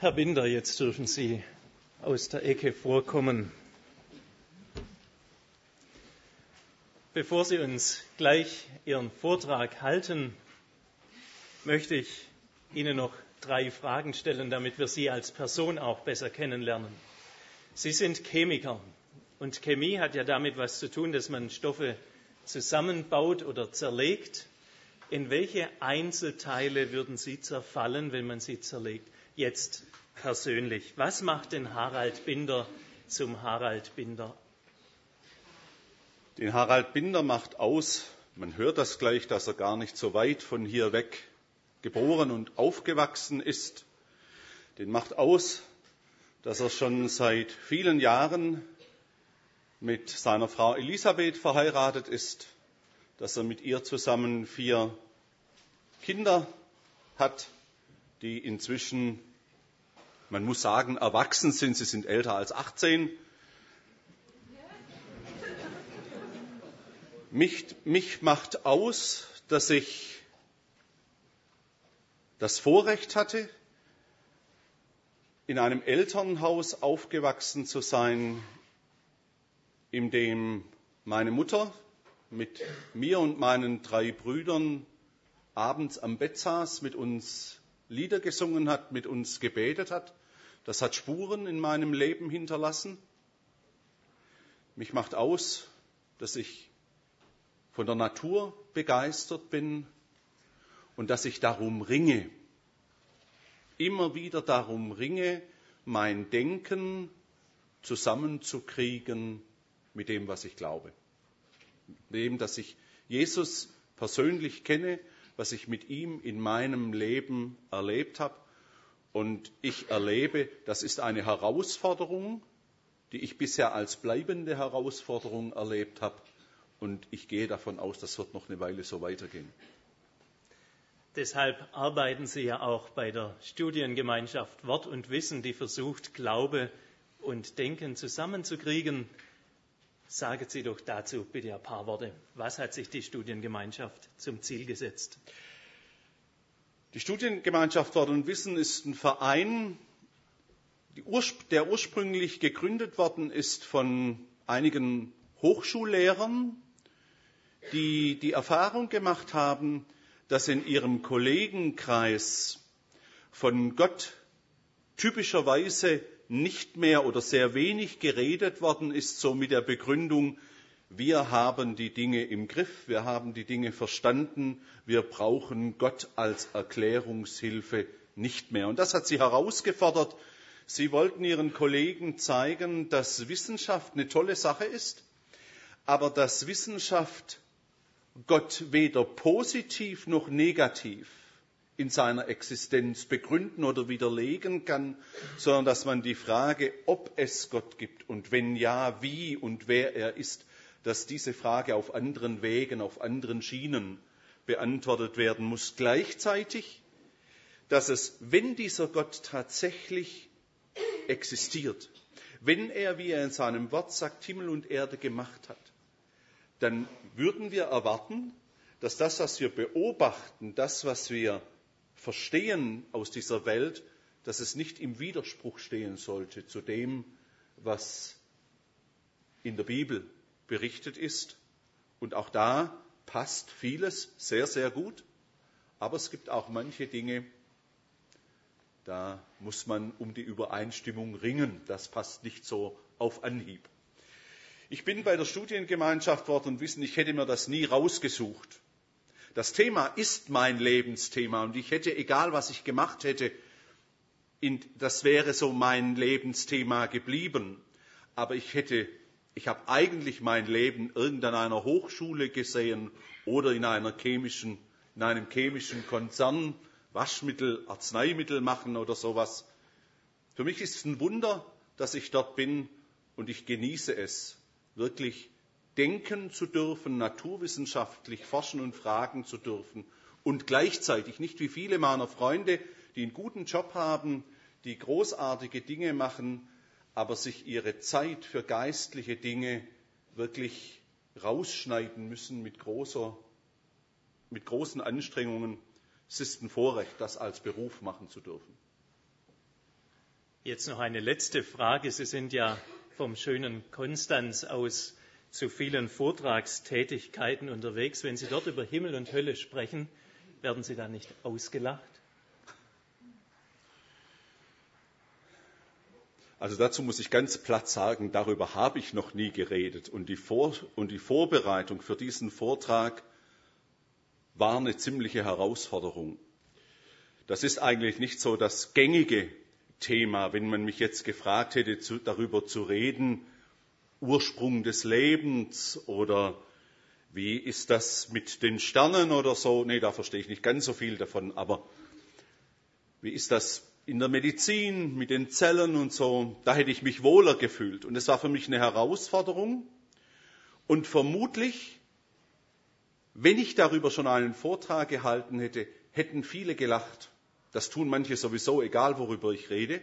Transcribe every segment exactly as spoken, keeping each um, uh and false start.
Herr Binder, jetzt dürfen Sie aus der Ecke vorkommen. Bevor Sie uns gleich Ihren Vortrag halten, möchte ich Ihnen noch drei Fragen stellen, damit wir Sie als Person auch besser kennenlernen. Sie sind Chemiker und Chemie hat ja damit was zu tun, dass man Stoffe zusammenbaut oder zerlegt. In welche Einzelteile würden Sie zerfallen, wenn man sie zerlegt? Jetzt persönlich. Was macht den Harald Binder zum Harald Binder? Den Harald Binder macht aus, man hört das gleich, dass er gar nicht so weit von hier weg geboren und aufgewachsen ist. Den macht aus, dass er schon seit vielen Jahren mit seiner Frau Elisabeth verheiratet ist, dass er mit ihr zusammen vier Kinder hat, die inzwischen, man muss sagen, erwachsen sind. Sie sind älter als achtzehn. Mich, mich macht aus, dass ich das Vorrecht hatte, in einem Elternhaus aufgewachsen zu sein, in dem meine Mutter mit mir und meinen drei Brüdern abends am Bett saß, mit uns Lieder gesungen hat, mit uns gebetet hat. Das hat Spuren in meinem Leben hinterlassen. Mich macht aus, dass ich von der Natur begeistert bin und dass ich darum ringe, immer wieder darum ringe, mein Denken zusammenzukriegen mit dem, was ich glaube. Mit dem, dass ich Jesus persönlich kenne, was ich mit ihm in meinem Leben erlebt habe. Und ich erlebe, das ist eine Herausforderung, die ich bisher als bleibende Herausforderung erlebt habe. Und ich gehe davon aus, das wird noch eine Weile so weitergehen. Deshalb arbeiten Sie ja auch bei der Studiengemeinschaft Wort und Wissen, die versucht, Glaube und Denken zusammenzukriegen. Sagen Sie doch dazu bitte ein paar Worte. Was hat sich die Studiengemeinschaft zum Ziel gesetzt? Die Studiengemeinschaft Wort und Wissen ist ein Verein, der ursprünglich gegründet worden ist von einigen Hochschullehrern, die die Erfahrung gemacht haben, dass in ihrem Kollegenkreis von Gott typischerweise nicht mehr oder sehr wenig geredet worden ist, so mit der Begründung, wir haben die Dinge im Griff, wir haben die Dinge verstanden, wir brauchen Gott als Erklärungshilfe nicht mehr. Und das hat sie herausgefordert. Sie wollten ihren Kollegen zeigen, dass Wissenschaft eine tolle Sache ist, aber dass Wissenschaft Gott weder positiv noch negativ in seiner Existenz begründen oder widerlegen kann, sondern dass man die Frage, ob es Gott gibt und wenn ja, wie und wer er ist, dass diese Frage auf anderen Wegen, auf anderen Schienen beantwortet werden muss. Gleichzeitig, dass es, wenn dieser Gott tatsächlich existiert, wenn er, wie er in seinem Wort sagt, Himmel und Erde gemacht hat, dann würden wir erwarten, dass das, was wir beobachten, das, was wir verstehen aus dieser Welt, dass es nicht im Widerspruch stehen sollte zu dem, was in der Bibel berichtet ist. Und auch da passt vieles sehr, sehr gut. Aber es gibt auch manche Dinge, da muss man um die Übereinstimmung ringen. Das passt nicht so auf Anhieb. Ich bin bei der Studiengemeinschaft Wort und Wissen, ich hätte mir das nie rausgesucht. Das Thema ist mein Lebensthema und ich hätte, egal was ich gemacht hätte, das wäre so mein Lebensthema geblieben. Aber ich hätte, ich habe eigentlich mein Leben irgendwann an einer Hochschule gesehen oder in einer chemischen, in einem chemischen Konzern, Waschmittel, Arzneimittel machen oder sowas. Für mich ist es ein Wunder, dass ich dort bin und ich genieße es, wirklich denken zu dürfen, naturwissenschaftlich forschen und fragen zu dürfen und gleichzeitig nicht wie viele meiner Freunde, die einen guten Job haben, die großartige Dinge machen, aber sich ihre Zeit für geistliche Dinge wirklich rausschneiden müssen mit, großer, mit großen Anstrengungen. Es ist ein Vorrecht, das als Beruf machen zu dürfen. Jetzt noch eine letzte Frage. Sie sind ja vom schönen Konstanz aus zu vielen Vortragstätigkeiten unterwegs. Wenn Sie dort über Himmel und Hölle sprechen, werden Sie da nicht ausgelacht? Also dazu muss ich ganz platt sagen, darüber habe ich noch nie geredet. Und die, Vor- und die Vorbereitung für diesen Vortrag war eine ziemliche Herausforderung. Das ist eigentlich nicht so das gängige Thema, wenn man mich jetzt gefragt hätte, zu, darüber zu reden, Ursprung des Lebens oder wie ist das mit den Sternen oder so. Nee, da verstehe ich nicht ganz so viel davon, aber wie ist das in der Medizin mit den Zellen und so, da hätte ich mich wohler gefühlt. Und es war für mich eine Herausforderung. Und vermutlich, wenn ich darüber schon einen Vortrag gehalten hätte, hätten viele gelacht. Das tun manche sowieso, egal worüber ich rede.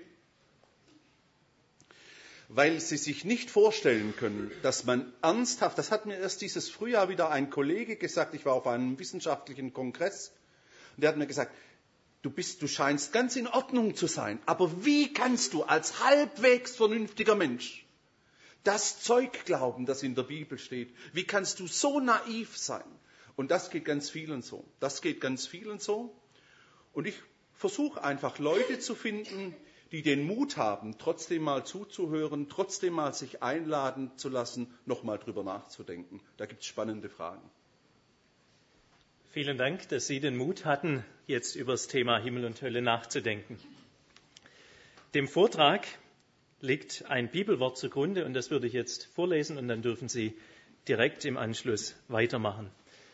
Weil sie sich nicht vorstellen können, dass man ernsthaft, das hat mir erst dieses Frühjahr wieder ein Kollege gesagt, ich war auf einem wissenschaftlichen Kongress, und der hat mir gesagt, Du, bist, du scheinst ganz in Ordnung zu sein, aber wie kannst du als halbwegs vernünftiger Mensch das Zeug glauben, das in der Bibel steht? Wie kannst du so naiv sein? Und das geht ganz vielen so. Das geht ganz vielen so. Und ich versuche einfach Leute zu finden, die den Mut haben, trotzdem mal zuzuhören, trotzdem mal sich einladen zu lassen, nochmal drüber nachzudenken. Da gibt es spannende Fragen. Vielen Dank, dass Sie den Mut hatten, jetzt über das Thema Himmel und Hölle nachzudenken. Dem Vortrag liegt ein Bibelwort zugrunde und das würde ich jetzt vorlesen und dann dürfen Sie direkt im Anschluss weitermachen.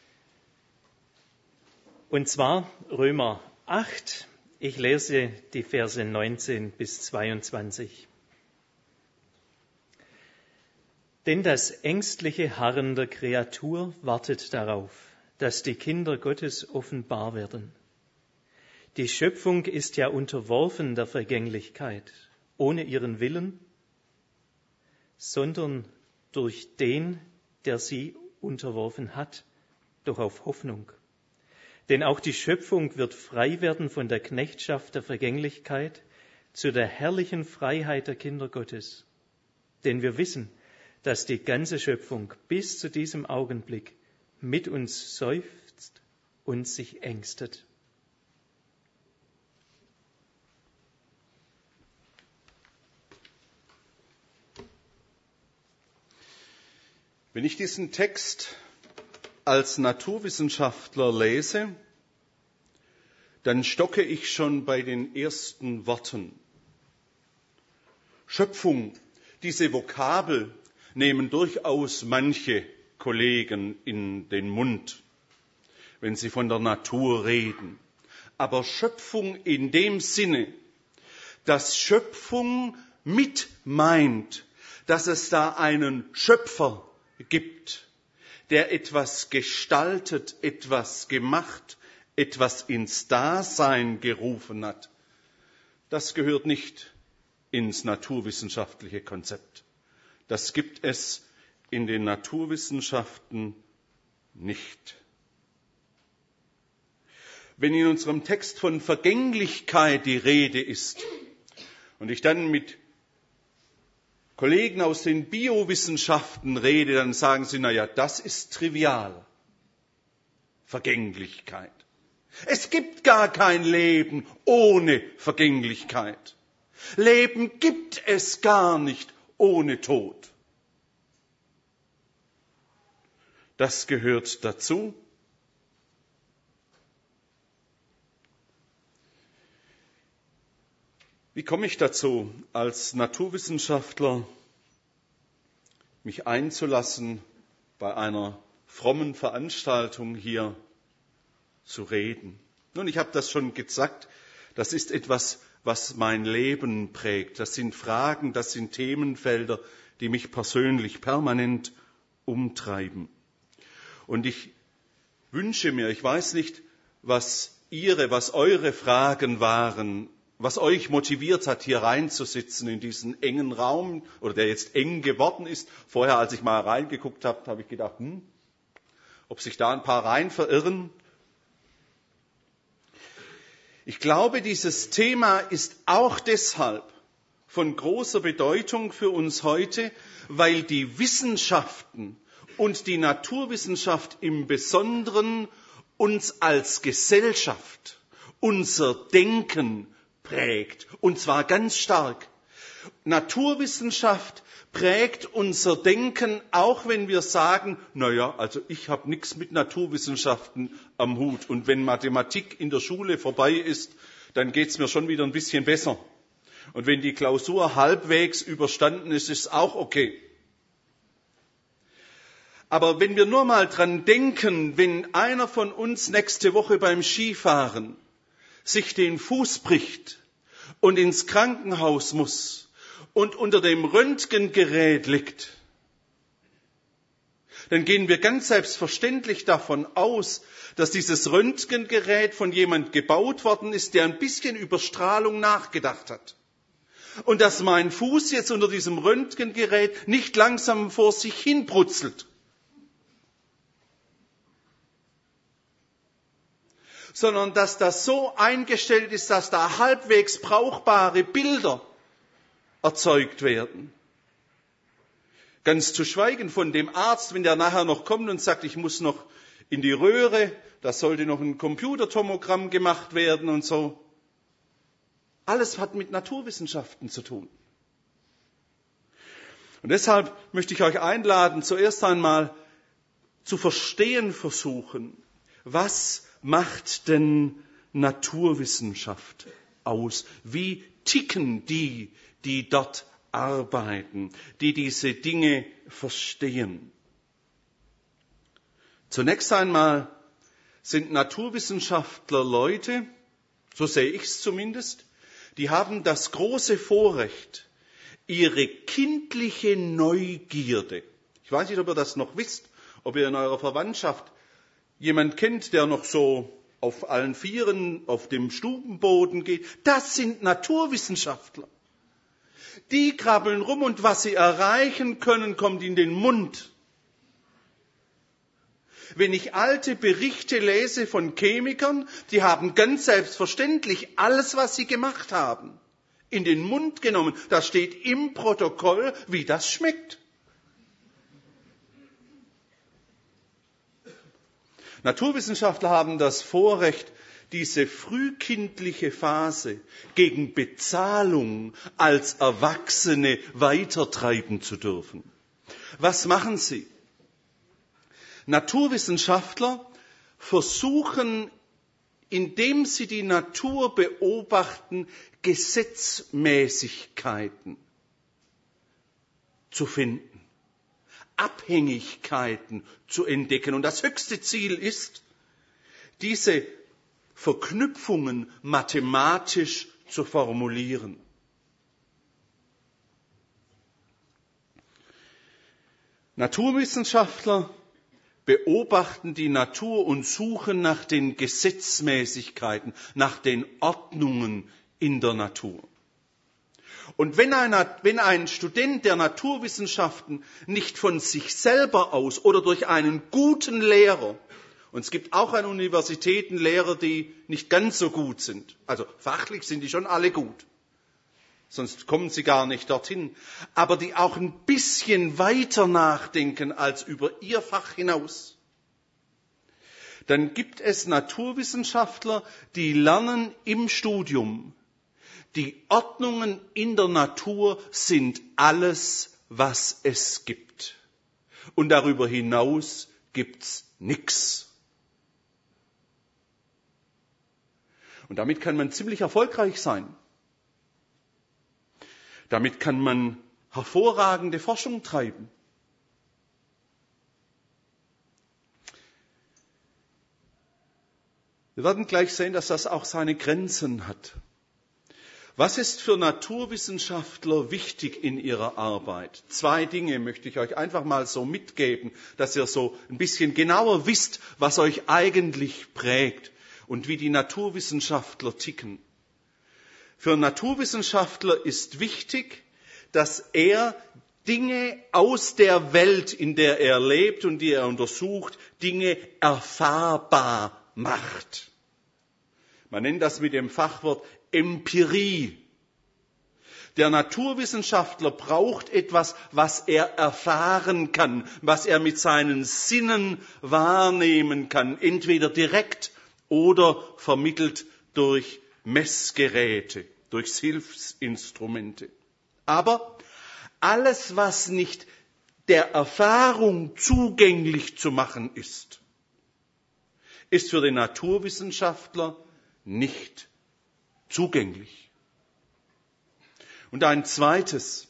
Und zwar Römer acht, ich lese die Verse neunzehn bis zweiundzwanzig. Denn das ängstliche Harren der Kreatur wartet darauf, dass die Kinder Gottes offenbar werden. Die Schöpfung ist ja unterworfen der Vergänglichkeit, ohne ihren Willen, sondern durch den, der sie unterworfen hat, doch auf Hoffnung. Denn auch die Schöpfung wird frei werden von der Knechtschaft der Vergänglichkeit zu der herrlichen Freiheit der Kinder Gottes. Denn wir wissen, dass die ganze Schöpfung bis zu diesem Augenblick mit uns seufzt und sich ängstet. Wenn ich diesen Text als Naturwissenschaftler lese, dann stocke ich schon bei den ersten Worten. Schöpfung, diese Vokabel nehmen durchaus manche Kollegen in den Mund, wenn sie von der Natur reden. Aber Schöpfung in dem Sinne, dass Schöpfung mit meint, dass es da einen Schöpfer gibt, der etwas gestaltet, etwas gemacht, etwas ins Dasein gerufen hat, das gehört nicht ins naturwissenschaftliche Konzept. Das gibt es in den Naturwissenschaften nicht. Wenn in unserem Text von Vergänglichkeit die Rede ist und ich dann mit Kollegen aus den Biowissenschaften rede, dann sagen sie, na ja, das ist trivial. Vergänglichkeit. Es gibt gar kein Leben ohne Vergänglichkeit. Leben gibt es gar nicht ohne Tod. Das gehört dazu. Wie komme ich dazu, als Naturwissenschaftler mich einzulassen, bei einer frommen Veranstaltung hier zu reden? Nun, ich habe das schon gesagt, das ist etwas, was mein Leben prägt. Das sind Fragen, das sind Themenfelder, die mich persönlich permanent umtreiben. Und ich wünsche mir, ich weiß nicht, was Ihre, was eure Fragen waren, was euch motiviert hat, hier reinzusitzen in diesen engen Raum, oder der jetzt eng geworden ist. Vorher, als ich mal reingeguckt habe, habe ich gedacht, hm, ob sich da ein paar rein verirren. Ich glaube, dieses Thema ist auch deshalb von großer Bedeutung für uns heute, weil die Wissenschaften und die Naturwissenschaft im Besonderen uns als Gesellschaft, unser Denken prägt, und zwar ganz stark. Naturwissenschaft prägt unser Denken, auch wenn wir sagen, na ja, also ich habe nichts mit Naturwissenschaften am Hut, und wenn Mathematik in der Schule vorbei ist, dann geht's mir schon wieder ein bisschen besser. Und wenn die Klausur halbwegs überstanden ist, ist es auch okay. Aber wenn wir nur mal dran denken, wenn einer von uns nächste Woche beim Skifahren sich den Fuß bricht und ins Krankenhaus muss und unter dem Röntgengerät liegt, dann gehen wir ganz selbstverständlich davon aus, dass dieses Röntgengerät von jemand gebaut worden ist, der ein bisschen über Strahlung nachgedacht hat. Und dass mein Fuß jetzt unter diesem Röntgengerät nicht langsam vor sich hin brutzelt, sondern dass das so eingestellt ist, dass da halbwegs brauchbare Bilder erzeugt werden. Ganz zu schweigen von dem Arzt, wenn der nachher noch kommt und sagt, ich muss noch in die Röhre, da sollte noch ein Computertomogramm gemacht werden und so. Alles hat mit Naturwissenschaften zu tun. Und deshalb möchte ich euch einladen, zuerst einmal zu verstehen versuchen, was macht denn Naturwissenschaft aus? Wie ticken die, die dort arbeiten, die diese Dinge verstehen? Zunächst einmal sind Naturwissenschaftler Leute, so sehe ich es zumindest, die haben das große Vorrecht, ihre kindliche Neugierde, ich weiß nicht, ob ihr das noch wisst, ob ihr in eurer Verwandtschaft jemand kennt, der noch so auf allen Vieren auf dem Stubenboden geht, das sind Naturwissenschaftler. Die krabbeln rum und was sie erreichen können, kommt in den Mund. Wenn ich alte Berichte lese von Chemikern, die haben ganz selbstverständlich alles, was sie gemacht haben, in den Mund genommen. Da steht im Protokoll, wie das schmeckt. Naturwissenschaftler haben das Vorrecht, diese frühkindliche Phase gegen Bezahlung als Erwachsene weitertreiben zu dürfen. Was machen sie? Naturwissenschaftler versuchen, indem sie die Natur beobachten, Gesetzmäßigkeiten zu finden, Abhängigkeiten zu entdecken. Und das höchste Ziel ist, diese Verknüpfungen mathematisch zu formulieren. Naturwissenschaftler beobachten die Natur und suchen nach den Gesetzmäßigkeiten, nach den Ordnungen in der Natur. Und wenn ein, wenn ein Student der Naturwissenschaften nicht von sich selber aus oder durch einen guten Lehrer, und es gibt auch an Universitäten Lehrer, die nicht ganz so gut sind, also fachlich sind die schon alle gut, sonst kommen sie gar nicht dorthin, aber die auch ein bisschen weiter nachdenken als über ihr Fach hinaus. Dann gibt es Naturwissenschaftler, die lernen im Studium, die Ordnungen in der Natur sind alles, was es gibt. Und darüber hinaus gibt's nichts. Und damit kann man ziemlich erfolgreich sein. Damit kann man hervorragende Forschung treiben. Wir werden gleich sehen, dass das auch seine Grenzen hat. Was ist für Naturwissenschaftler wichtig in ihrer Arbeit? Zwei Dinge möchte ich euch einfach mal so mitgeben, dass ihr so ein bisschen genauer wisst, was euch eigentlich prägt und wie die Naturwissenschaftler ticken. Für einen Naturwissenschaftler ist wichtig, dass er Dinge aus der Welt, in der er lebt und die er untersucht, Dinge erfahrbar macht. Man nennt das mit dem Fachwort Empirie. Der Naturwissenschaftler braucht etwas, was er erfahren kann, was er mit seinen Sinnen wahrnehmen kann, entweder direkt oder vermittelt durch Messgeräte, durch Hilfsinstrumente. Aber alles, was nicht der Erfahrung zugänglich zu machen ist, ist für den Naturwissenschaftler nicht zugänglich. Und ein zweites.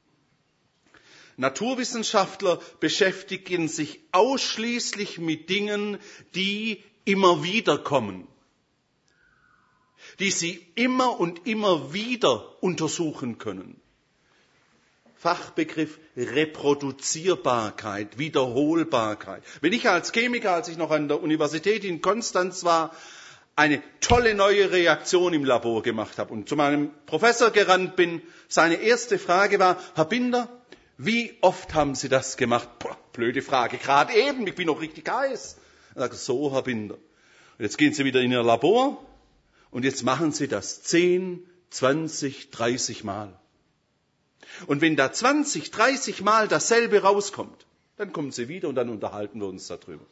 Naturwissenschaftler beschäftigen sich ausschließlich mit Dingen, die immer wieder kommen, die sie immer und immer wieder untersuchen können. Fachbegriff Reproduzierbarkeit, Wiederholbarkeit. Wenn ich als Chemiker, als ich noch an der Universität in Konstanz war, eine tolle neue Reaktion im Labor gemacht habe und zu meinem Professor gerannt bin, seine erste Frage war: Herr Binder, wie oft haben Sie das gemacht? Boah, blöde Frage, gerade eben, ich bin noch richtig heiß. Er sagt: So, Herr Binder, und jetzt gehen Sie wieder in Ihr Labor und jetzt machen Sie das zehn, zwanzig, dreißig Mal. Und wenn da zwanzig, dreißig Mal dasselbe rauskommt, dann kommen Sie wieder und dann unterhalten wir uns darüber.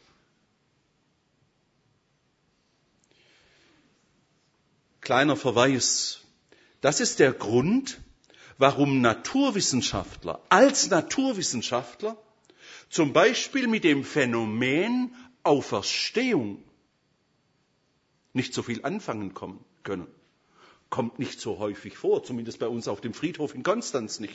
Kleiner Verweis. Das ist der Grund, warum Naturwissenschaftler als Naturwissenschaftler zum Beispiel mit dem Phänomen Auferstehung nicht so viel anfangen können. Kommt nicht so häufig vor, zumindest bei uns auf dem Friedhof in Konstanz nicht.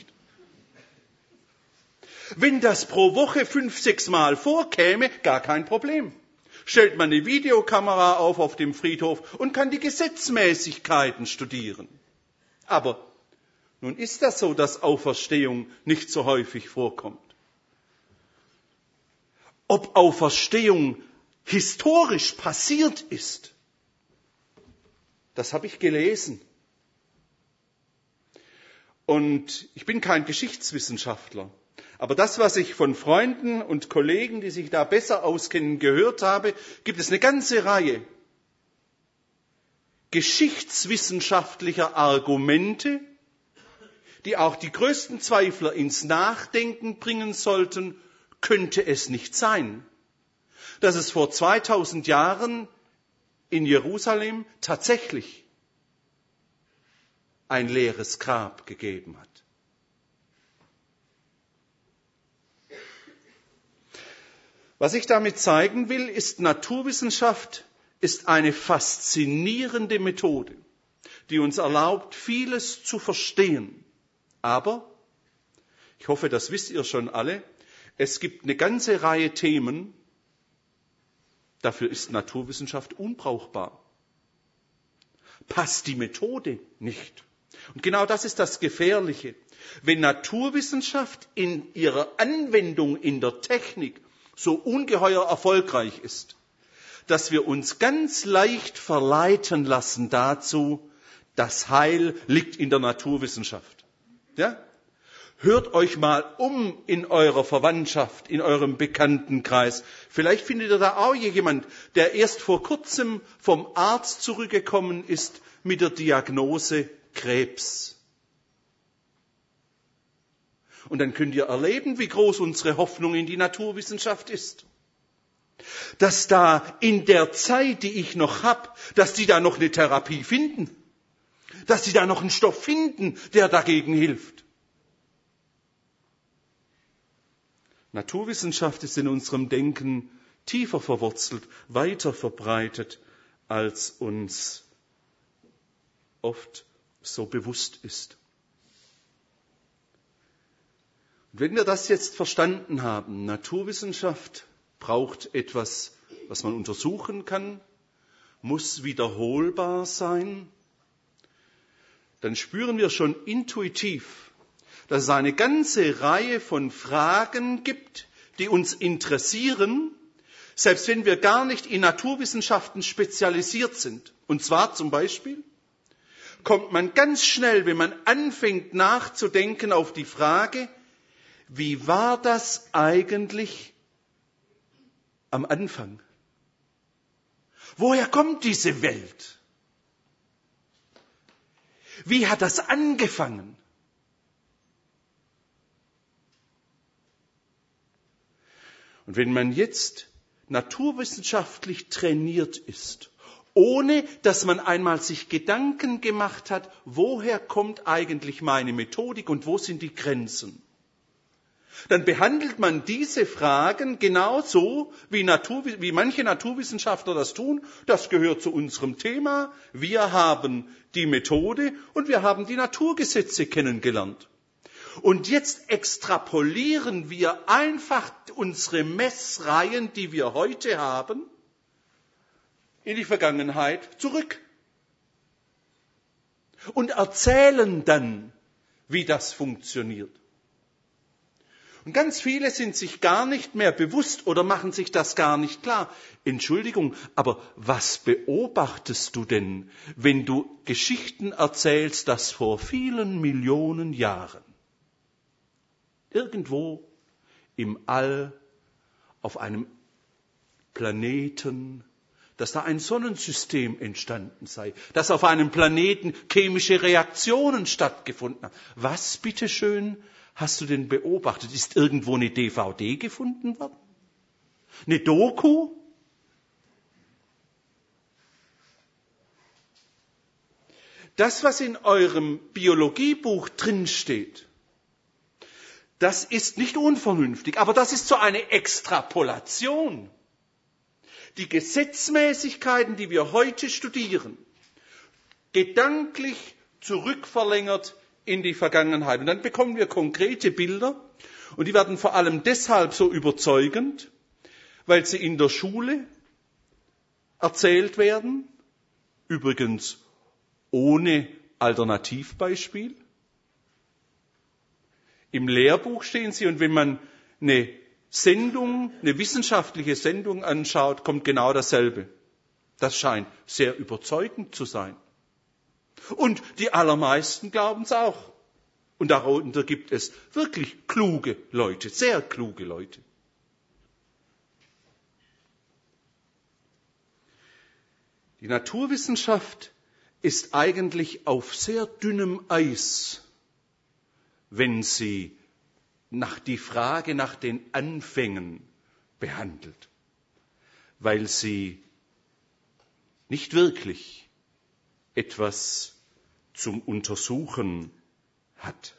Wenn das pro Woche fünf, sechs Mal vorkäme, gar kein Problem. Stellt man eine Videokamera auf auf dem Friedhof und kann die Gesetzmäßigkeiten studieren. Aber nun ist das so, dass Auferstehung nicht so häufig vorkommt. Ob Auferstehung historisch passiert ist, das habe ich gelesen. Und ich bin kein Geschichtswissenschaftler. Aber das, was ich von Freunden und Kollegen, die sich da besser auskennen, gehört habe, gibt es eine ganze Reihe geschichtswissenschaftlicher Argumente, die auch die größten Zweifler ins Nachdenken bringen sollten. Könnte es nicht sein, dass es vor zweitausend Jahren in Jerusalem tatsächlich ein leeres Grab gegeben hat? Was ich damit zeigen will, ist, Naturwissenschaft ist eine faszinierende Methode, die uns erlaubt, vieles zu verstehen. Aber, ich hoffe, das wisst ihr schon alle, es gibt eine ganze Reihe Themen, dafür ist Naturwissenschaft unbrauchbar. Passt die Methode nicht. Und genau das ist das Gefährliche. Wenn Naturwissenschaft in ihrer Anwendung in der Technik so ungeheuer erfolgreich ist, dass wir uns ganz leicht verleiten lassen dazu, das Heil liegt in der Naturwissenschaft. Ja? Hört euch mal um in eurer Verwandtschaft, in eurem Bekanntenkreis. Vielleicht findet ihr da auch jemand, der erst vor kurzem vom Arzt zurückgekommen ist mit der Diagnose Krebs. Und dann könnt ihr erleben, wie groß unsere Hoffnung in die Naturwissenschaft ist. Dass da in der Zeit, die ich noch habe, dass die da noch eine Therapie finden. Dass die da noch einen Stoff finden, der dagegen hilft. Naturwissenschaft ist in unserem Denken tiefer verwurzelt, weiter verbreitet, als uns oft so bewusst ist. Und wenn wir das jetzt verstanden haben, Naturwissenschaft braucht etwas, was man untersuchen kann, muss wiederholbar sein, dann spüren wir schon intuitiv, dass es eine ganze Reihe von Fragen gibt, die uns interessieren, selbst wenn wir gar nicht in Naturwissenschaften spezialisiert sind. Und zwar zum Beispiel kommt man ganz schnell, wenn man anfängt nachzudenken, auf die Frage, wie war das eigentlich am Anfang? Woher kommt diese Welt? Wie hat das angefangen? Und wenn man jetzt naturwissenschaftlich trainiert ist, ohne dass man einmal sich Gedanken gemacht hat, woher kommt eigentlich meine Methodik und wo sind die Grenzen, dann behandelt man diese Fragen genauso, wie, Natur, wie manche Naturwissenschaftler das tun. Das gehört zu unserem Thema. Wir haben die Methode und wir haben die Naturgesetze kennengelernt. Und jetzt extrapolieren wir einfach unsere Messreihen, die wir heute haben, in die Vergangenheit zurück. Und erzählen dann, wie das funktioniert. Und ganz viele sind sich gar nicht mehr bewusst oder machen sich das gar nicht klar. Entschuldigung, aber was beobachtest du denn, wenn du Geschichten erzählst, dass vor vielen Millionen Jahren irgendwo im All auf einem Planeten, dass da ein Sonnensystem entstanden sei, dass auf einem Planeten chemische Reaktionen stattgefunden haben? Was, bitteschön, hast du denn beobachtet? Ist irgendwo eine D V D gefunden worden? Eine Doku? Das, was in eurem Biologiebuch drinsteht, das ist nicht unvernünftig, aber das ist so eine Extrapolation. Die Gesetzmäßigkeiten, die wir heute studieren, gedanklich zurückverlängert in die Vergangenheit. Und dann bekommen wir konkrete Bilder und die werden vor allem deshalb so überzeugend, weil sie in der Schule erzählt werden, übrigens ohne Alternativbeispiel. Im Lehrbuch stehen sie und wenn man eine Sendung, eine wissenschaftliche Sendung anschaut, kommt genau dasselbe. Das scheint sehr überzeugend zu sein. Und die allermeisten glauben es auch. Und darunter gibt es wirklich kluge Leute, sehr kluge Leute. Die Naturwissenschaft ist eigentlich auf sehr dünnem Eis, wenn sie nach die Frage nach den Anfängen behandelt, weil sie nicht wirklich etwas zum Untersuchen hat.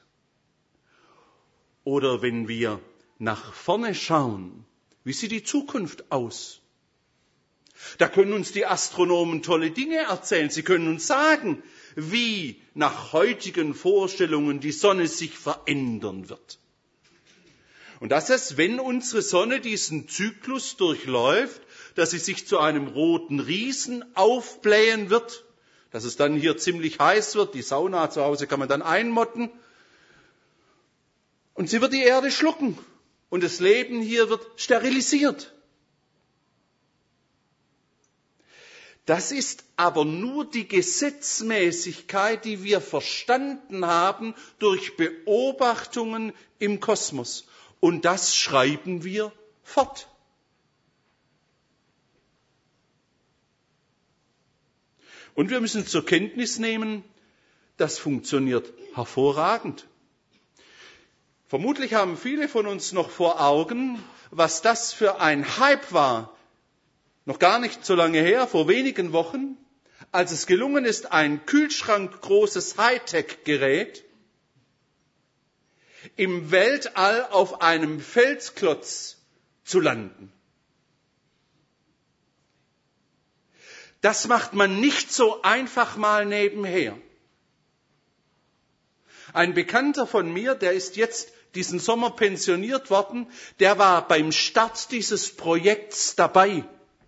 Oder wenn wir nach vorne schauen, wie sieht die Zukunft aus? Da können uns die Astronomen tolle Dinge erzählen. Sie können uns sagen, wie nach heutigen Vorstellungen die Sonne sich verändern wird. Und das ist, wenn unsere Sonne diesen Zyklus durchläuft, dass sie sich zu einem roten Riesen aufblähen wird, dass es dann hier ziemlich heiß wird, die Sauna zu Hause kann man dann einmotten, und sie wird die Erde schlucken und das Leben hier wird sterilisiert. Das ist aber nur die Gesetzmäßigkeit, die wir verstanden haben durch Beobachtungen im Kosmos. Und das schreiben wir fort. Und wir müssen zur Kenntnis nehmen, das funktioniert hervorragend. Vermutlich haben viele von uns noch vor Augen, was das für ein Hype war, noch gar nicht so lange her, vor wenigen Wochen, als es gelungen ist, ein kühlschrankgroßes Hightech-Gerät im Weltall auf einem Felsklotz zu landen. Das macht man nicht so einfach mal nebenher. Ein Bekannter von mir, der ist jetzt diesen Sommer pensioniert worden, der war beim Start dieses Projekts dabei.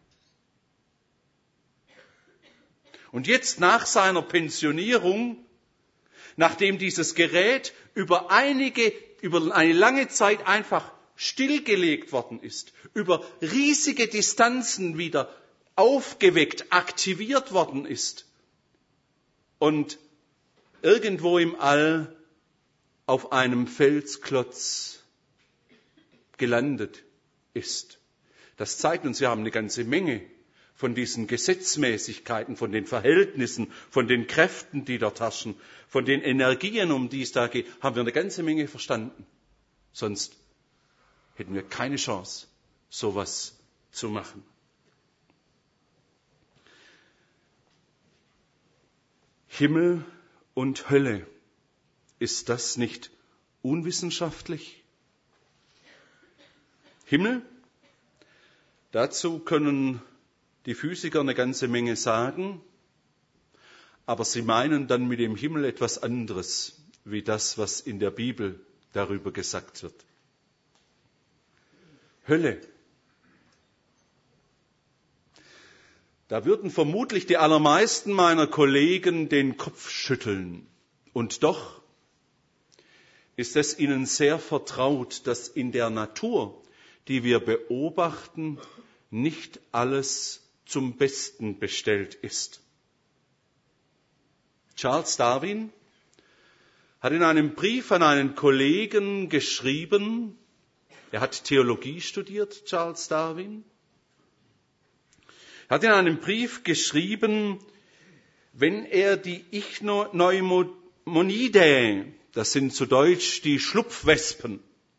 Und jetzt nach seiner Pensionierung, nachdem dieses Gerät über einige, über eine lange Zeit einfach stillgelegt worden ist, über riesige Distanzen wieder aufgeweckt, aktiviert worden ist und irgendwo im All auf einem Felsklotz gelandet ist. Das zeigt uns, wir haben eine ganze Menge von diesen Gesetzmäßigkeiten, von den Verhältnissen, von den Kräften, die dort herrschen, von den Energien, um die es da geht, haben wir eine ganze Menge verstanden. Sonst hätten wir keine Chance, sowas zu machen. Himmel und Hölle, ist das nicht unwissenschaftlich? Himmel, dazu können die Physiker eine ganze Menge sagen, aber sie meinen dann mit dem Himmel etwas anderes, wie das, was in der Bibel darüber gesagt wird. Hölle. Da würden vermutlich die allermeisten meiner Kollegen den Kopf schütteln. Und doch ist es ihnen sehr vertraut, dass in der Natur, die wir beobachten, nicht alles zum Besten bestellt ist. Charles Darwin hat in einem Brief an einen Kollegen geschrieben, er hat Theologie studiert, Charles Darwin, er hat in einem Brief geschrieben, wenn er die Ichneumonidae, das sind zu Deutsch die Schlupfwespen,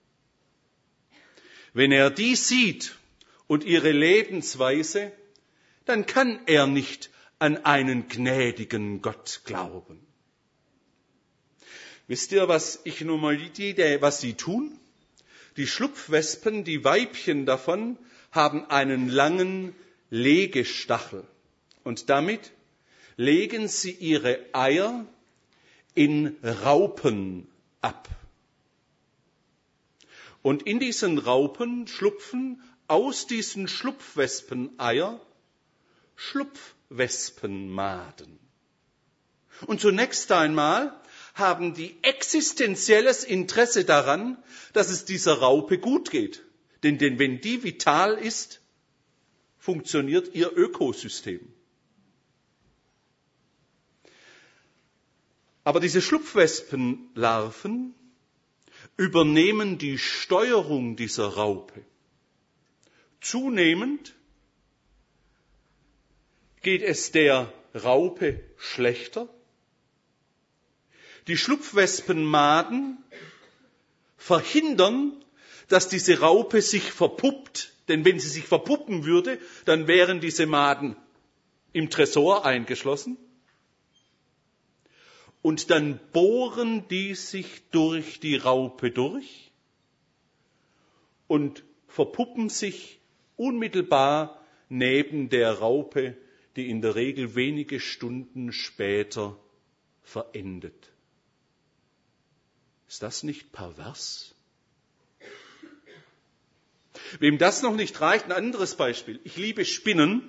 wenn er die sieht und ihre Lebensweise, dann kann er nicht an einen gnädigen Gott glauben. Wisst ihr, was Ichneumonidae, was sie tun? Die Schlupfwespen, die Weibchen davon, haben einen langen Legestachel und damit legen sie ihre Eier in Raupen ab. Und in diesen Raupen schlupfen aus diesen Schlupfwespeneier Schlupfwespenmaden. Und zunächst einmal haben die existenzielles Interesse daran, dass es dieser Raupe gut geht. Denn, denn wenn die vital ist, funktioniert ihr Ökosystem. Aber diese Schlupfwespenlarven übernehmen die Steuerung dieser Raupe. Zunehmend geht es der Raupe schlechter. Die Schlupfwespenmaden verhindern, dass diese Raupe sich verpuppt, denn wenn sie sich verpuppen würde, dann wären diese Maden im Tresor eingeschlossen. Und dann bohren die sich durch die Raupe durch und verpuppen sich unmittelbar neben der Raupe, die in der Regel wenige Stunden später verendet. Ist das nicht pervers? Wem das noch nicht reicht, ein anderes Beispiel. Ich liebe Spinnen.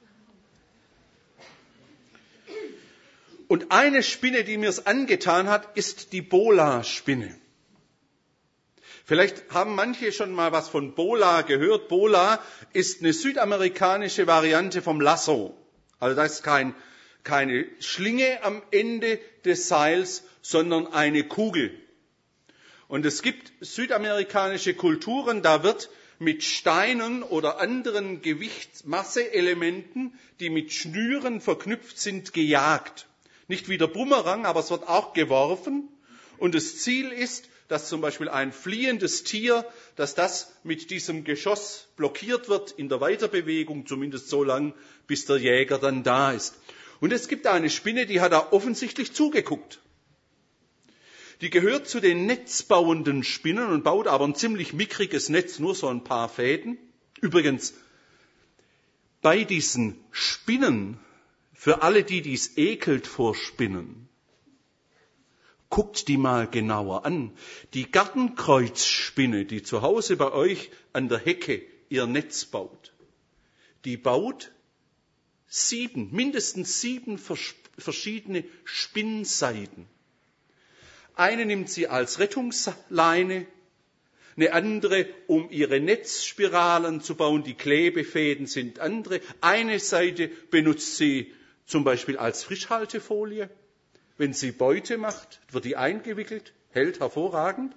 Und eine Spinne, die mir es angetan hat, ist die Bola-Spinne. Vielleicht haben manche schon mal was von Bola gehört. Bola ist eine südamerikanische Variante vom Lasso. Also das ist kein, keine Schlinge am Ende des Seils, sondern eine Kugel. Und es gibt südamerikanische Kulturen, da wird mit Steinen oder anderen Gewichtsmasseelementen, die mit Schnüren verknüpft sind, gejagt. Nicht wie der Bumerang, aber es wird auch geworfen. Und das Ziel ist, dass zum Beispiel ein fliehendes Tier, dass das mit diesem Geschoss blockiert wird in der Weiterbewegung, zumindest so lang, bis der Jäger dann da ist. Und es gibt eine Spinne, die hat da offensichtlich zugeguckt. Die gehört zu den netzbauenden Spinnen und baut aber ein ziemlich mickriges Netz, nur so ein paar Fäden. Übrigens, bei diesen Spinnen, für alle, die dies ekelt vor Spinnen, guckt die mal genauer an. Die Gartenkreuzspinne, die zu Hause bei euch an der Hecke ihr Netz baut, die baut sieben, mindestens sieben verschiedene Spinnseiten. Eine nimmt sie als Rettungsleine, eine andere, um ihre Netzspiralen zu bauen, die Klebefäden sind andere. Eine Seite benutzt sie zum Beispiel als Frischhaltefolie. Wenn sie Beute macht, wird die eingewickelt, hält hervorragend.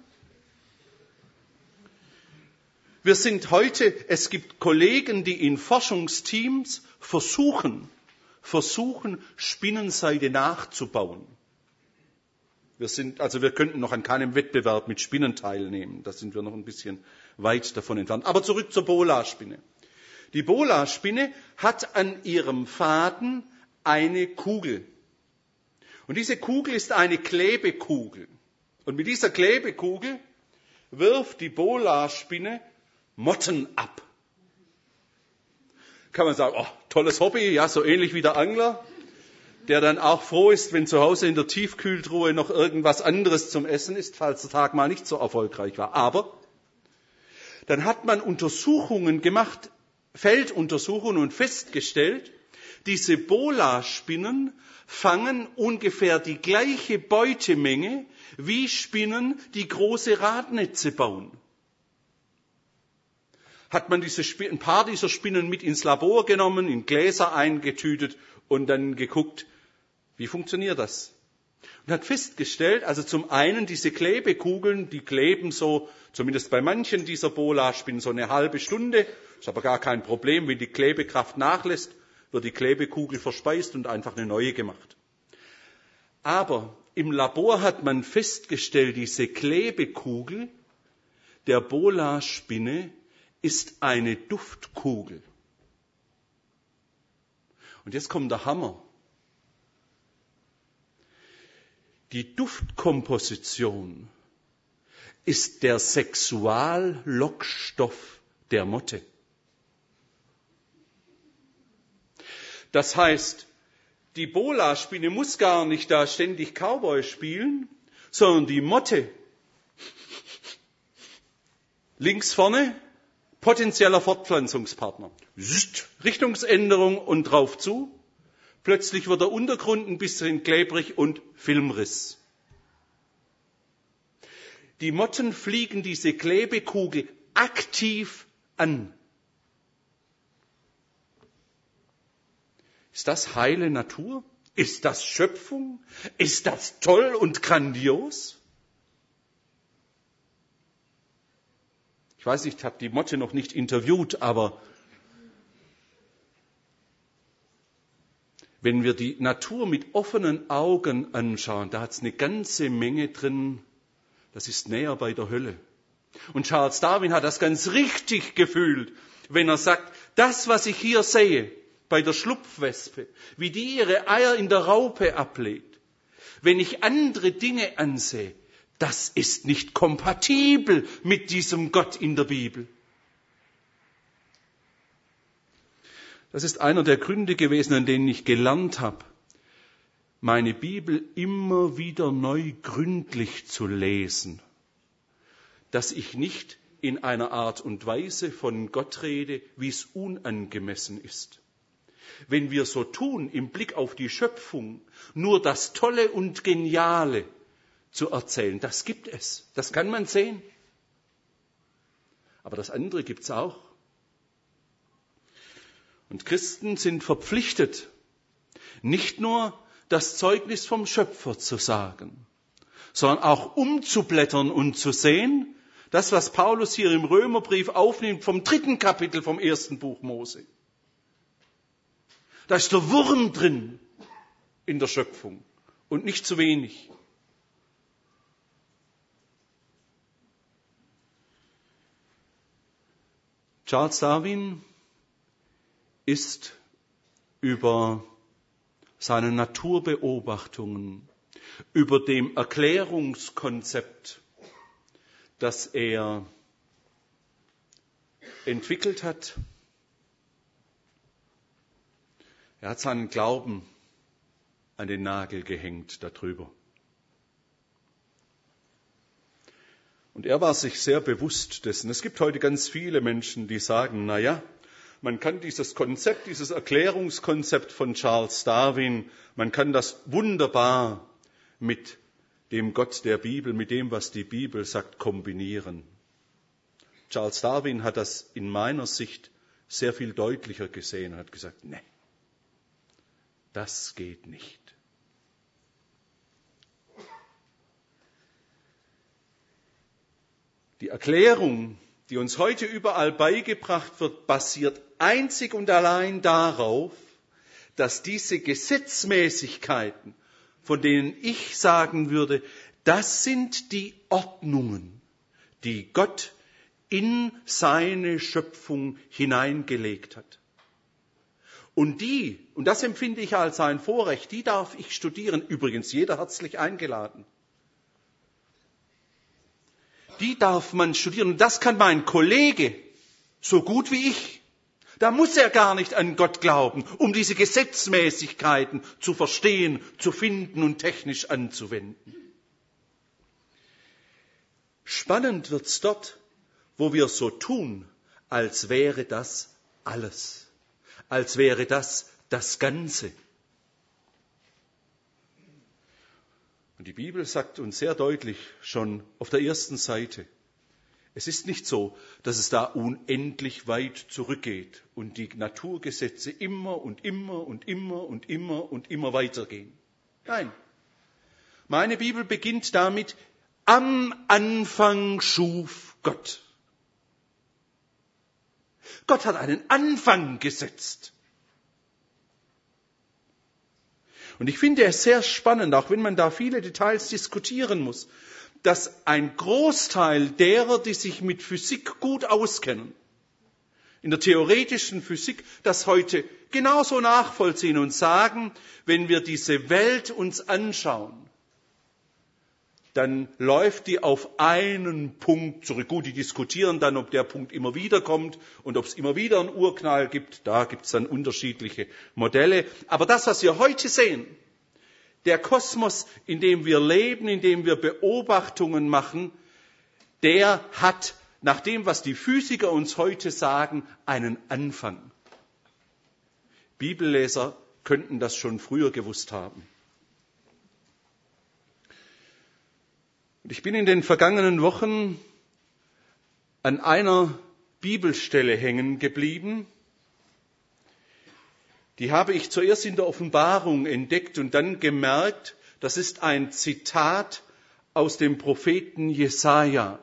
Wir sind heute, es gibt Kollegen, die in Forschungsteams versuchen, versuchen, Spinnenseide nachzubauen. Wir sind, also wir könnten noch an keinem Wettbewerb mit Spinnen teilnehmen. Da sind wir noch ein bisschen weit davon entfernt. Aber zurück zur Bola-Spinne. Die Bola-Spinne hat an ihrem Faden eine Kugel. Und diese Kugel ist eine Klebekugel. Und mit dieser Klebekugel wirft die Bola-Spinne Motten ab. Kann man sagen, oh, tolles Hobby, ja, so ähnlich wie der Angler, der dann auch froh ist, wenn zu Hause in der Tiefkühltruhe noch irgendwas anderes zum Essen ist, falls der Tag mal nicht so erfolgreich war. Aber dann hat man Untersuchungen gemacht, Felduntersuchungen und festgestellt, diese Bola-Spinnen fangen ungefähr die gleiche Beutemenge wie Spinnen, die große Radnetze bauen. Hat man diese Sp- ein paar dieser Spinnen mit ins Labor genommen, in Gläser eingetütet und dann geguckt, wie funktioniert das? Und hat festgestellt, also zum einen diese Klebekugeln, die kleben so, zumindest bei manchen dieser Bola-Spinnen, so eine halbe Stunde. Ist aber gar kein Problem, wenn die Klebekraft nachlässt, wird die Klebekugel verspeist und einfach eine neue gemacht. Aber im Labor hat man festgestellt, diese Klebekugel der Bola-Spinne ist eine Duftkugel. Und jetzt kommt der Hammer. Die Duftkomposition ist der Sexuallockstoff der Motte. Das heißt, die Bola-Spinne muss gar nicht da ständig Cowboy spielen, sondern die Motte links vorne, potenzieller Fortpflanzungspartner. Richtungsänderung und drauf zu. Plötzlich wird der Untergrund ein bisschen klebrig und Filmriss. Die Motten fliegen diese Klebekugel aktiv an. Ist das heile Natur? Ist das Schöpfung? Ist das toll und grandios? Ich weiß nicht, ich habe die Motte noch nicht interviewt, aber wenn wir die Natur mit offenen Augen anschauen, da hat es eine ganze Menge drin, das ist näher bei der Hölle. Und Charles Darwin hat das ganz richtig gefühlt, wenn er sagt, das, was ich hier sehe, bei der Schlupfwespe, wie die ihre Eier in der Raupe ablegt, wenn ich andere Dinge ansehe, das ist nicht kompatibel mit diesem Gott in der Bibel. Das ist einer der Gründe gewesen, an denen ich gelernt habe, meine Bibel immer wieder neu gründlich zu lesen, dass ich nicht in einer Art und Weise von Gott rede, wie es unangemessen ist. Wenn wir so tun, im Blick auf die Schöpfung, nur das Tolle und Geniale zu erzählen, das gibt es, das kann man sehen. Aber das andere gibt es auch. Und Christen sind verpflichtet, nicht nur das Zeugnis vom Schöpfer zu sagen, sondern auch umzublättern und zu sehen, das, was Paulus hier im Römerbrief aufnimmt, vom dritten Kapitel vom ersten Buch Mose. Da ist der Wurm drin in der Schöpfung und nicht zu wenig. Charles Darwin ist über seine Naturbeobachtungen, über dem Erklärungskonzept, das er entwickelt hat, er hat seinen Glauben an den Nagel gehängt darüber. Und er war sich sehr bewusst dessen. Es gibt heute ganz viele Menschen, die sagen, na ja, man kann dieses Konzept, dieses Erklärungskonzept von Charles Darwin, man kann das wunderbar mit dem Gott der Bibel, mit dem, was die Bibel sagt, kombinieren. Charles Darwin hat das in meiner Sicht sehr viel deutlicher gesehen und hat gesagt, nee, das geht nicht. Die Erklärung, die uns heute überall beigebracht wird, basiert einzig und allein darauf, dass diese Gesetzmäßigkeiten von denen ich sagen würde, das sind die Ordnungen, die Gott in seine Schöpfung hineingelegt hat. Und die, und das empfinde ich als ein Vorrecht, die darf ich studieren, übrigens jeder herzlich eingeladen. Die darf man studieren und das kann mein Kollege so gut wie ich. Da muss er gar nicht an Gott glauben, um diese Gesetzmäßigkeiten zu verstehen, zu finden und technisch anzuwenden. Spannend wird's dort, wo wir so tun, als wäre das alles, als wäre das das Ganze. Und die Bibel sagt uns sehr deutlich schon auf der ersten Seite, es ist nicht so, dass es da unendlich weit zurückgeht und die Naturgesetze immer und immer und immer und immer und immer weitergehen. Nein, meine Bibel beginnt damit, am Anfang schuf Gott. Gott hat einen Anfang gesetzt. Und ich finde es sehr spannend, auch wenn man da viele Details diskutieren muss, dass ein Großteil derer, die sich mit Physik gut auskennen, in der theoretischen Physik, das heute genauso nachvollziehen und sagen, wenn wir diese Welt uns anschauen, dann läuft die auf einen Punkt zurück. Gut, die diskutieren dann, ob der Punkt immer wieder kommt und ob es immer wieder einen Urknall gibt. Da gibt es dann unterschiedliche Modelle. Aber das, was wir heute sehen, der Kosmos, in dem wir leben, in dem wir Beobachtungen machen, der hat, nach dem, was die Physiker uns heute sagen, einen Anfang. Bibelleser könnten das schon früher gewusst haben. Und ich bin in den vergangenen Wochen an einer Bibelstelle hängen geblieben. Die habe ich zuerst in der Offenbarung entdeckt und dann gemerkt, das ist ein Zitat aus dem Propheten Jesaja.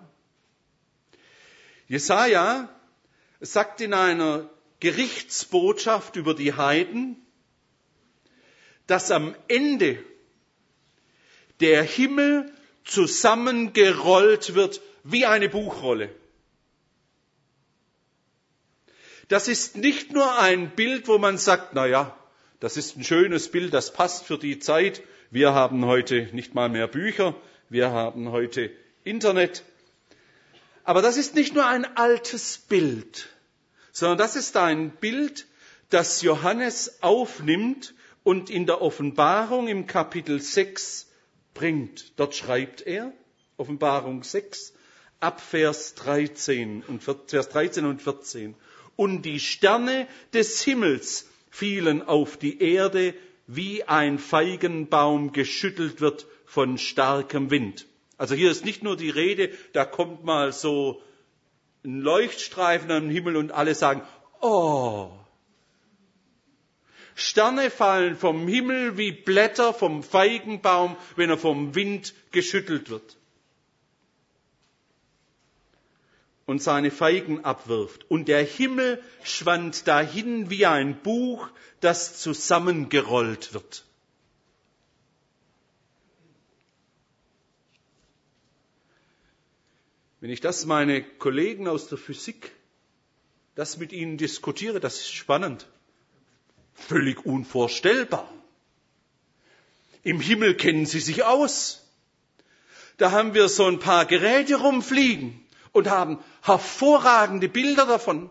Jesaja sagt in einer Gerichtsbotschaft über die Heiden, dass am Ende der Himmel zusammengerollt wird wie eine Buchrolle. Das ist nicht nur ein Bild, wo man sagt, na ja, das ist ein schönes Bild, das passt für die Zeit. Wir haben heute nicht mal mehr Bücher, wir haben heute Internet. Aber das ist nicht nur ein altes Bild, sondern das ist ein Bild, das Johannes aufnimmt und in der Offenbarung im Kapitel sechs bringt. Dort schreibt er, Offenbarung sechs, ab Vers dreizehn und Vers dreizehn und vierzehn. Und die Sterne des Himmels fielen auf die Erde, wie ein Feigenbaum geschüttelt wird von starkem Wind. Also hier ist nicht nur die Rede, da kommt mal so ein Leuchtstreifen am Himmel und alle sagen, oh. Sterne fallen vom Himmel wie Blätter vom Feigenbaum, wenn er vom Wind geschüttelt wird und seine Feigen abwirft. Und der Himmel schwand dahin wie ein Buch, das zusammengerollt wird. Wenn ich das meine Kollegen aus der Physik, das mit ihnen diskutiere, das ist spannend. Völlig unvorstellbar. Im Himmel kennen sie sich aus. Da haben wir so ein paar Geräte rumfliegen und haben hervorragende Bilder davon.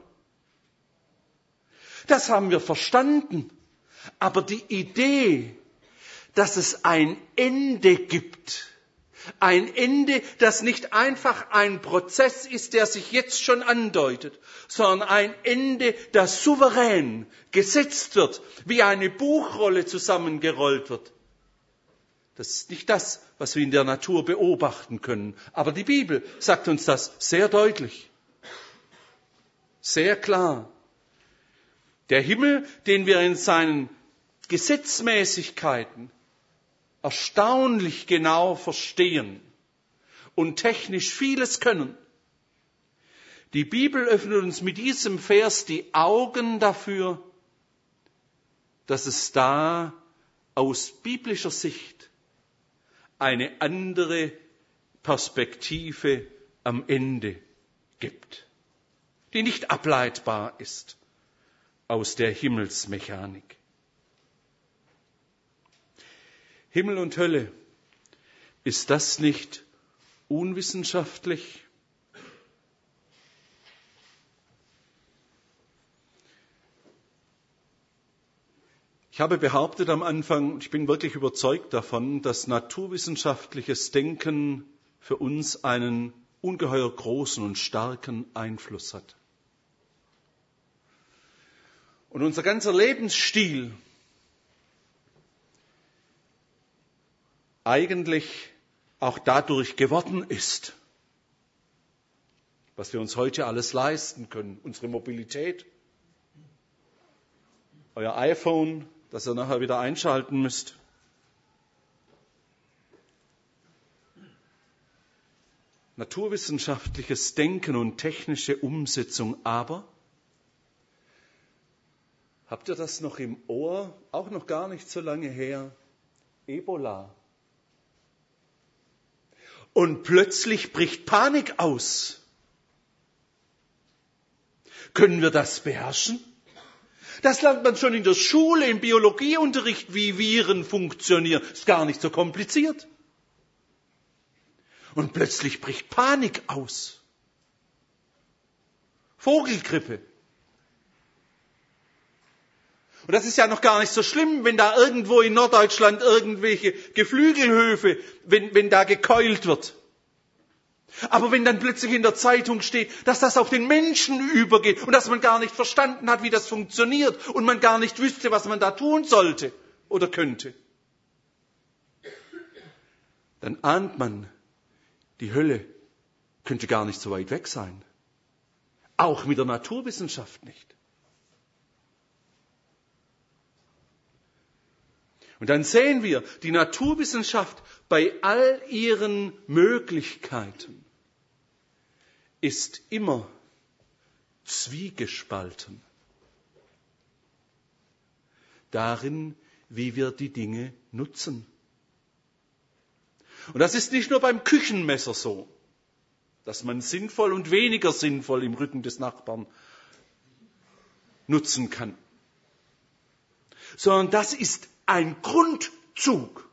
Das haben wir verstanden. Aber die Idee, dass es ein Ende gibt, ein Ende, das nicht einfach ein Prozess ist, der sich jetzt schon andeutet, sondern ein Ende, das souverän gesetzt wird, wie eine Buchrolle zusammengerollt wird. Das ist nicht das, was wir in der Natur beobachten können. Aber die Bibel sagt uns das sehr deutlich, sehr klar. Der Himmel, den wir in seinen Gesetzmäßigkeiten erstaunlich genau verstehen und technisch vieles können. Die Bibel öffnet uns mit diesem Vers die Augen dafür, dass es da aus biblischer Sicht eine andere Perspektive am Ende gibt, die nicht ableitbar ist aus der Himmelsmechanik. Himmel und Hölle, ist das nicht unwissenschaftlich? Ich habe behauptet am Anfang, ich bin wirklich überzeugt davon, dass naturwissenschaftliches Denken für uns einen ungeheuer großen und starken Einfluss hat. Und unser ganzer Lebensstil eigentlich auch dadurch geworden ist, was wir uns heute alles leisten können, unsere Mobilität, euer iPhone, das ihr nachher wieder einschalten müsst. Naturwissenschaftliches Denken und technische Umsetzung, aber habt ihr das noch im Ohr? Auch noch gar nicht so lange her. Ebola. Und plötzlich bricht Panik aus. Können wir das beherrschen? Das lernt man schon in der Schule, im Biologieunterricht, wie Viren funktionieren. Ist gar nicht so kompliziert. Und plötzlich bricht Panik aus. Vogelgrippe. Und das ist ja noch gar nicht so schlimm, wenn da irgendwo in Norddeutschland irgendwelche Geflügelhöfe, wenn, wenn da gekeult wird. Aber wenn dann plötzlich in der Zeitung steht, dass das auf den Menschen übergeht und dass man gar nicht verstanden hat, wie das funktioniert und man gar nicht wüsste, was man da tun sollte oder könnte, dann ahnt man, die Hölle könnte gar nicht so weit weg sein. Auch mit der Naturwissenschaft nicht. Und dann sehen wir, die Naturwissenschaft bei all ihren Möglichkeiten ist immer zwiegespalten darin, wie wir die Dinge nutzen. Und das ist nicht nur beim Küchenmesser so, dass man sinnvoll und weniger sinnvoll im Rücken des Nachbarn nutzen kann, sondern das ist ein Grundzug.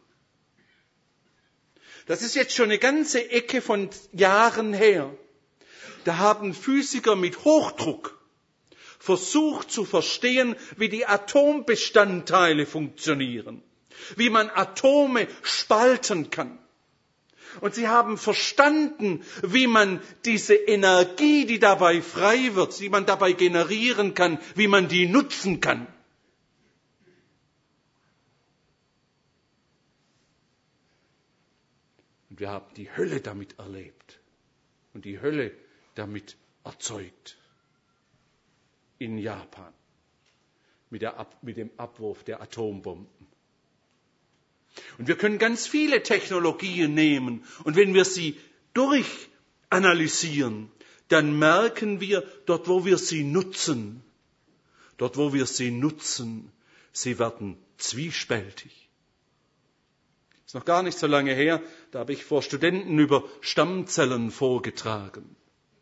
Das ist jetzt schon eine ganze Ecke von Jahren her. Da haben Physiker mit Hochdruck versucht zu verstehen, wie die Atombestandteile funktionieren, wie man Atome spalten kann. Und sie haben verstanden, wie man diese Energie, die dabei frei wird, die man dabei generieren kann, wie man die nutzen kann. Und wir haben die Hölle damit erlebt und die Hölle damit erzeugt. In Japan. Mit, der Ab- mit dem Abwurf der Atombomben. Und wir können ganz viele Technologien nehmen. Und wenn wir sie durchanalysieren, dann merken wir, dort wo wir sie nutzen, dort wo wir sie nutzen, sie werden zwiespältig. Ist noch gar nicht so lange her, da habe ich vor Studenten über Stammzellen vorgetragen.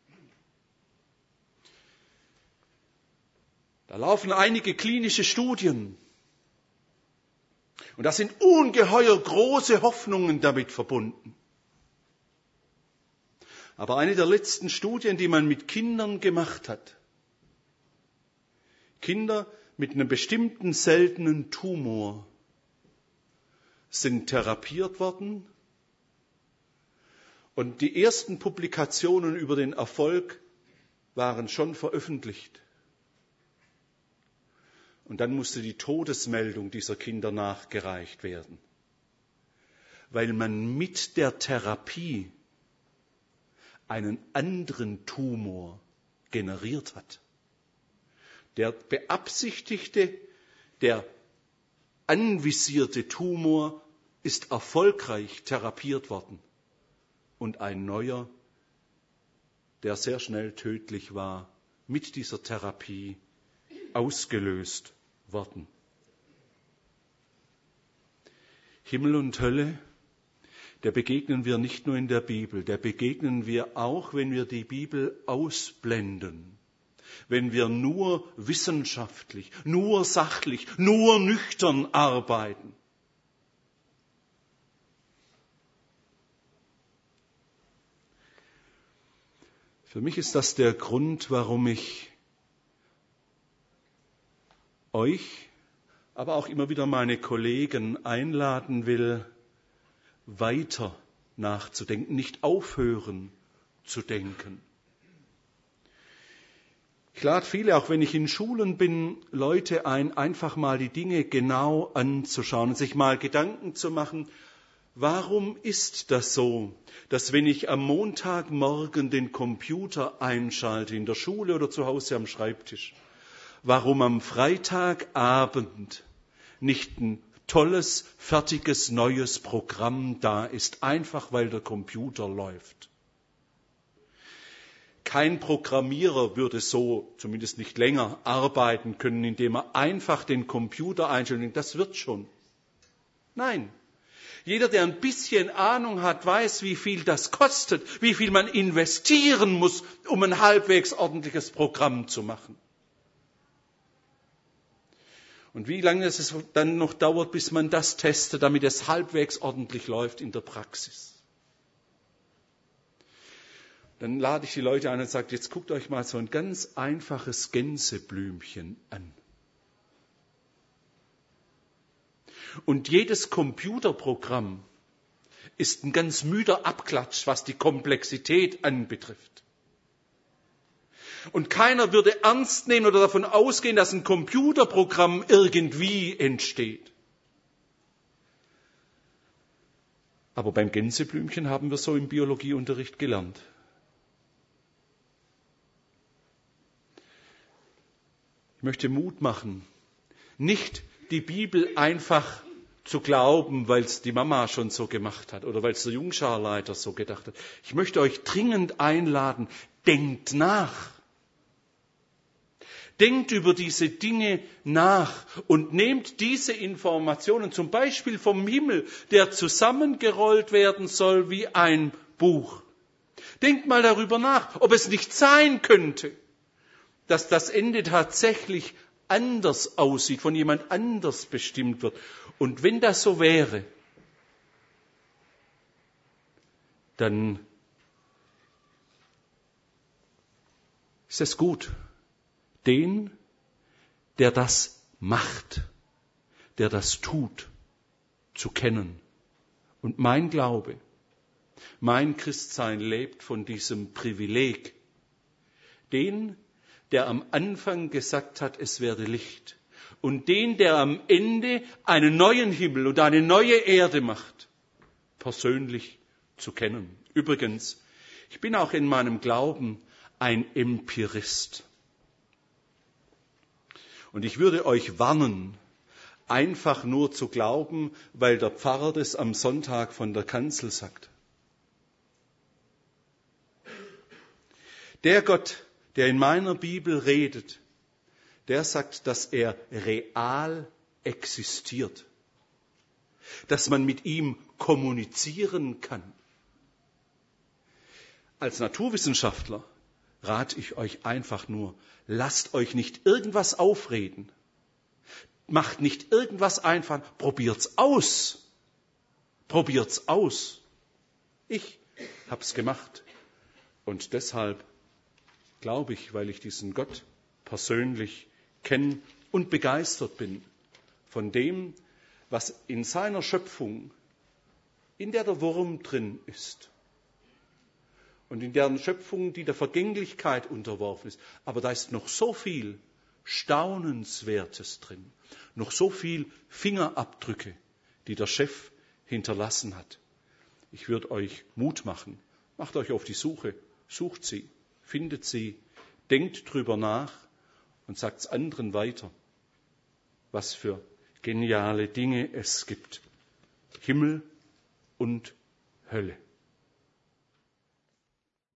Da laufen einige klinische Studien. Und da sind ungeheuer große Hoffnungen damit verbunden. Aber eine der letzten Studien, die man mit Kindern gemacht hat, Kinder mit einem bestimmten seltenen Tumor, sind therapiert worden. Und die ersten Publikationen über den Erfolg waren schon veröffentlicht. Und dann musste die Todesmeldung dieser Kinder nachgereicht werden, weil man mit der Therapie einen anderen Tumor generiert hat. Der beabsichtigte, der anvisierte Tumor ist erfolgreich therapiert worden und ein neuer, der sehr schnell tödlich war, mit dieser Therapie ausgelöst worden. Himmel und Hölle, der begegnen wir nicht nur in der Bibel, der begegnen wir auch, wenn wir die Bibel ausblenden. Wenn wir nur wissenschaftlich, nur sachlich, nur nüchtern arbeiten. Für mich ist das der Grund, warum ich euch, aber auch immer wieder meine Kollegen einladen will, weiter nachzudenken, nicht aufhören zu denken. Ich lade viele, auch wenn ich in Schulen bin, Leute ein, einfach mal die Dinge genau anzuschauen und sich mal Gedanken zu machen, warum ist das so, dass wenn ich am Montagmorgen den Computer einschalte, in der Schule oder zu Hause am Schreibtisch, warum am Freitagabend nicht ein tolles, fertiges, neues Programm da ist, einfach weil der Computer läuft. Kein Programmierer würde so, zumindest nicht länger, arbeiten können, indem er einfach den Computer einstellt und denkt, das wird schon. Nein. Jeder, der ein bisschen Ahnung hat, weiß, wie viel das kostet, wie viel man investieren muss, um ein halbwegs ordentliches Programm zu machen. Und wie lange es dann noch dauert, bis man das testet, damit es halbwegs ordentlich läuft in der Praxis. Dann lade ich die Leute ein und sage, jetzt guckt euch mal so ein ganz einfaches Gänseblümchen an. Und jedes Computerprogramm ist ein ganz müder Abklatsch, was die Komplexität anbetrifft. Und keiner würde ernst nehmen oder davon ausgehen, dass ein Computerprogramm irgendwie entsteht. Aber beim Gänseblümchen haben wir so im Biologieunterricht gelernt. Ich möchte Mut machen, nicht die Bibel einfach zu glauben, weil es die Mama schon so gemacht hat oder weil es der Jungscharleiter so gedacht hat. Ich möchte euch dringend einladen, denkt nach. Denkt über diese Dinge nach und nehmt diese Informationen, zum Beispiel vom Himmel, der zusammengerollt werden soll wie ein Buch. Denkt mal darüber nach, ob es nicht sein könnte, dass das Ende tatsächlich anders aussieht, von jemand anders bestimmt wird. Und wenn das so wäre, dann ist es gut, den, der das macht, der das tut, zu kennen. Und mein Glaube, mein Christsein lebt von diesem Privileg, den, der am Anfang gesagt hat, es werde Licht, und den, der am Ende einen neuen Himmel und eine neue Erde macht, persönlich zu kennen. Übrigens, ich bin auch in meinem Glauben ein Empirist. Und ich würde euch warnen, einfach nur zu glauben, weil der Pfarrer das am Sonntag von der Kanzel sagt. Der Gott, der in meiner Bibel redet, der sagt, dass er real existiert, dass man mit ihm kommunizieren kann. Als Naturwissenschaftler rate ich euch einfach nur, lasst euch nicht irgendwas aufreden, macht nicht irgendwas einfach, probiert's aus, probiert's aus. Ich hab's gemacht und deshalb glaube ich, weil ich diesen Gott persönlich kenne und begeistert bin von dem, was in seiner Schöpfung, in der der Wurm drin ist und in deren Schöpfung, die der Vergänglichkeit unterworfen ist. Aber da ist noch so viel Staunenswertes drin, noch so viel Fingerabdrücke, die der Chef hinterlassen hat. Ich würde euch Mut machen, macht euch auf die Suche, sucht sie, findet sie, denkt drüber nach und sagt es anderen weiter, was für geniale Dinge es gibt. Himmel und Hölle.